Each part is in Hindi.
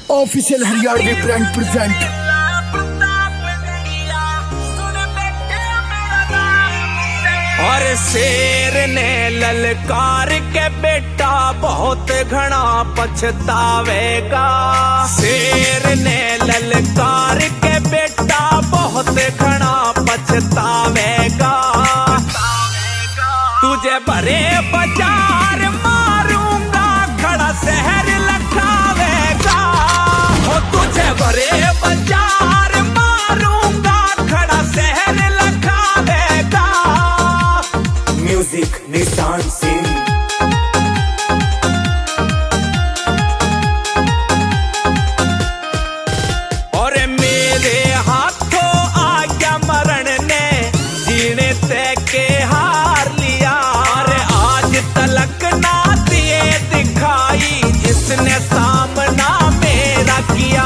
Official Haryanvi brand present. और शेर ने ललकार के बेटा बहुत घना पछतावेगा। शेर ने ललकार के बेटा बहुत घना पछतावेगा। तुझे भरे बाजार मारूंगा खड़ा शहर लखावेगा। हो तुझे भरे बाजार मारूंगा खड़ा शहर लखावेगा। म्यूजिक निशान सिंह। और मेरे हाथों आ गया मरण ने जीने तय के हार लिया। और आज तलक ना दिए दिखाई जिसने सामना मेरा किया।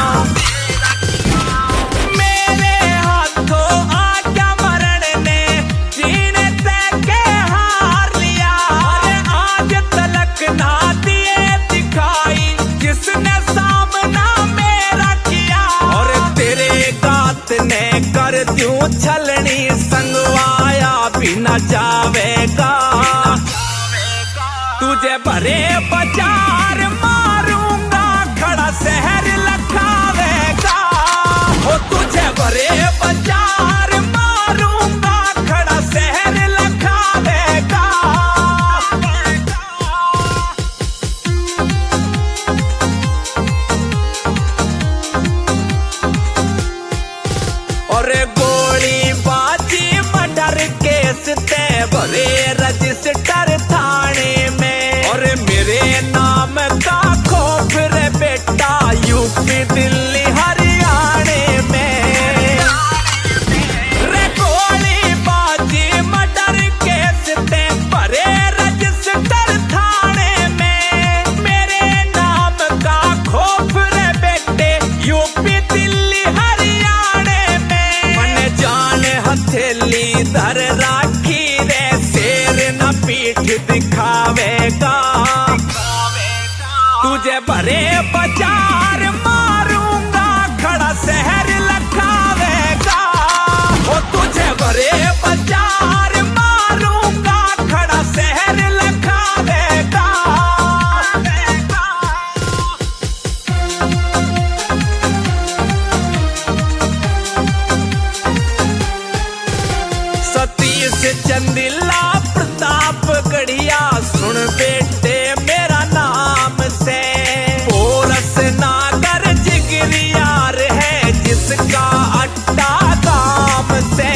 मेरे हाथों आ गया मरण ने जीने तय के हार लिया। और आज तलक ना दिए दिखाई जिसने सामना मेरा किया। और तेरे गात ने कर दूं छलनी संगवाया भी न जावेगा। तुझे भरे बाजार मारूंगा खड़ा शहर लखावेगा। हो तुझे भरे बाजार मारूंगा खड़ा शहर लखावेगा। और गोली बाजी मर्डर केस ते भरे रजिस्टर थाने में। और मेरे नाम का खौफ रे बेटा यूपी दिल्ली हरियाणे में। रे गोली बाजी मर्डर केस ते भरे रजिस्टर थाने में। मेरे नाम का खौफ रे बेटे यूपी दिल्ली हरियाणे में। मन जान हथेली धर राखी रे शेर न पीठ दिखावेगा। तुझे भरे बाजार मारूंगा खड़ा शहर लखावेगा। हो तुझे भरे बाजार मारूंगा खड़ा शहर लखावेगा। सतीश चंदिला प्रताप गढ़िया सुन बेटे मेरा नाम से। पोरस नागर जिगरियार है जिसका अड्डा काम से।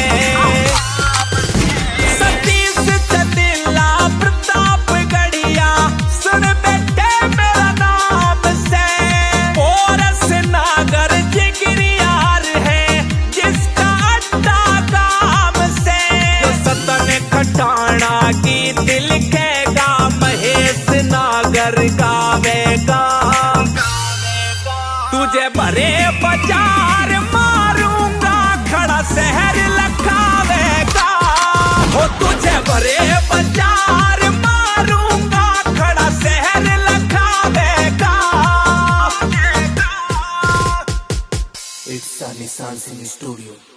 सतीश चंदिला प्रताप गढ़िया सुन बेटे मेरा नाम से। पोरस नागर जिगरियार है जिसका अड्डा काम से। जो सतन खटाना गीत लिखेगा महेश नागर गावेगा। तुझे भरे बाजार मारूंगा खड़ा शहर लखावेगा। हो तुझे भरे बाजार मारूंगा खड़ा शहर लखावेगा। इट्स निशान सिंह स्टूडियो।